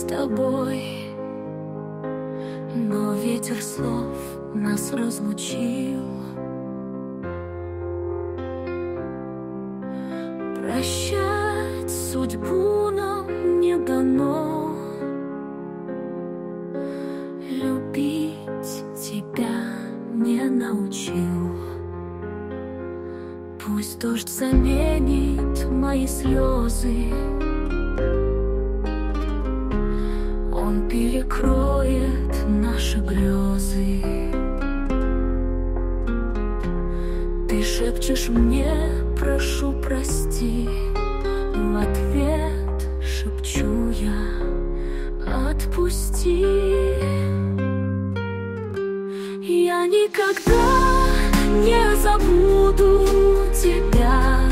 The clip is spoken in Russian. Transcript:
тобой, но ветер слов нас разлучил. Прощать судьбу нам не дано, любить тебя не научил. Пусть дождь заменит мои слезы, он перекроет наши грезы. Ты шепчешь мне: прошу, прости. В ответ шепчу я: отпусти. Я никогда не забуду тебя,